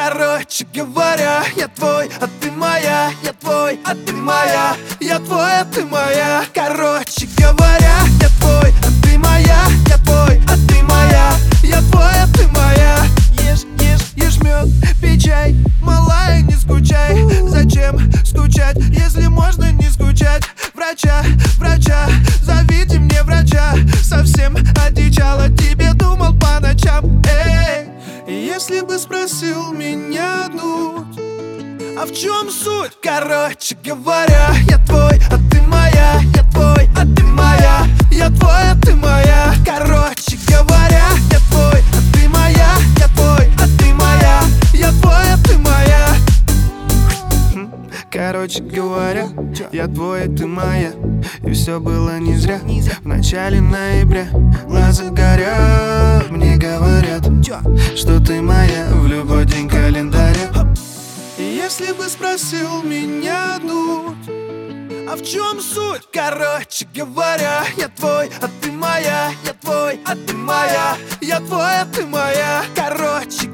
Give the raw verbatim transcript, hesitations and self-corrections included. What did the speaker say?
Короче говоря, я твой, а ты моя. Я твой, а ты моя. Я твой, а ты моя. Короче говоря, я твой, а ты моя. Я твой, а ты моя. Я твой, а ты моя. Ешь, ешь, ешь мед, пей чай, малая, не скучай. Зачем скучать, если можно не скучать? Врача, врача, зовите мне врача. Совсем одичала, тебе думал по ночам. Эй, если бы спросил меня дуть, а в чем суть? Короче говоря, я твой, а ты моя. Я твой, а ты моя. Я твой, а ты моя. Короче говоря, я твой, а ты моя. Я твой, а ты моя. Я твой, а ты моя. Короче говоря, я твой, а ты моя. И все было не зря. В начале ноября глаза горят. Мне говорят, что ты моя в любой день календаря. И если бы спросил меня дуть, а в чем суть? Короче говоря, я твой, а ты моя. Я твой, а ты моя. Я твой, а ты моя. Короче